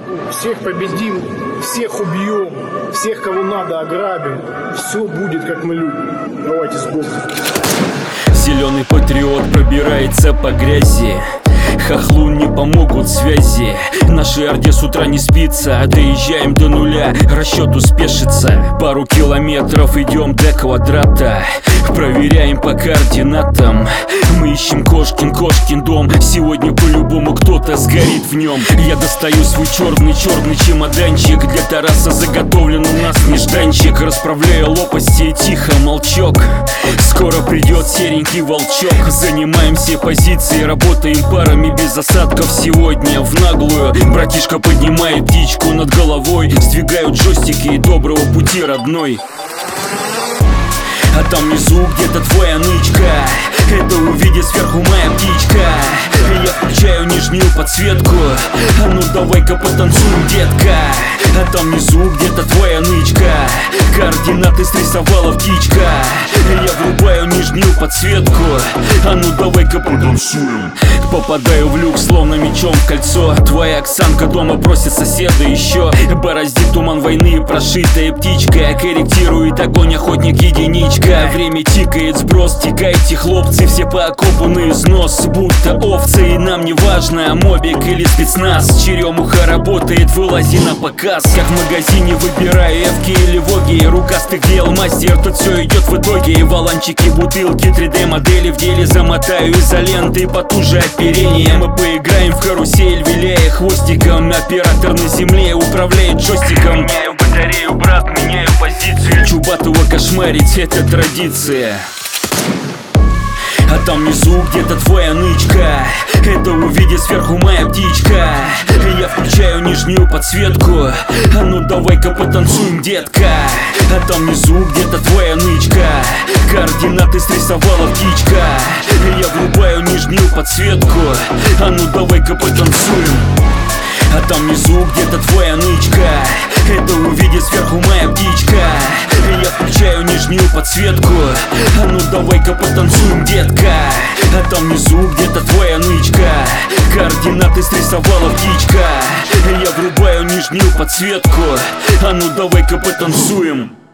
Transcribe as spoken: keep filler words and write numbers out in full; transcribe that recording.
Всех победим, всех убьем, всех, кого надо, ограбим. Все будет, как мы любим. Давайте с Богом. Зеленый патриот пробирается по грязи. Хохлу не помогут связи. Нашей орде с утра не спится. Доезжаем до нуля, расчет успешится. Пару километров идем до квадрата. Проверяем по координатам. Мы ищем Кошкин, Кошкин дом. Сегодня по-любому кто-то сгорит в нем. Я достаю свой черный-черный чемоданчик. Для Тараса заготовлен у нас нежданчик. Расправляю лопасти, тихо, молчок. Скоро придет серенький волчок. Занимаем все позиции, работаем парами без осадков. Сегодня в наглую. Братишка поднимает птичку над головой. Сдвигают джойстики и доброго пути, родной. А там внизу где-то твоя нычка. Это увидит сверху моя птичка. Я включаю нижнюю подсветку. А ну давай-ка потанцуем, детка. А там внизу где-то твоя нычка. Координаты срисовала птичка. Я врубаю нижнюю подсветку. А ну давай-ка потанцуем. Попадаю в люк, словно мечом в кольцо. Твоя Оксанка дома просит соседа еще. Бороздит туман войны, прошитая птичка. Корректирует огонь охотник единичка. Время тикает, сброс, текайте, хлопцы. Все по окопу на износ, будто овцы. И нам не важно, мобик или спецназ. Черемуха работает, вылази на показ. Как в магазине выбираю эвки или воги. Рукастый дел мастер, тут все идет в итоге. Валанчики, бутылки, три дэ модели в деле. Замотаю изоленты потуже оперение. Мы поиграем в карусель, виляя хвостиком. Оператор на земле управляет джойстиком. Меняю батарею, брат, меняю позицию. Чубатого кошмарить — это традиция. А там внизу где-то твоя нычка. Это увидит сверху моя птичка. Я включаю нижнюю подсветку. А ну давай-ка потанцуем, детка. А там внизу где-то твоя нычка. Координаты срисовала птичка. Я врубаю нижнюю подсветку. А ну давай-ка потанцуем. А там внизу где-то твоя нычка. Это увидит сверху моя птичка. Я включаю нижнюю подсветку. А ну давай-ка потанцуем, детка. А там внизу где-то твоя нычка. Координаты срисовала птичка. Я врубаю нижнюю подсветку. А ну давай-ка потанцуем.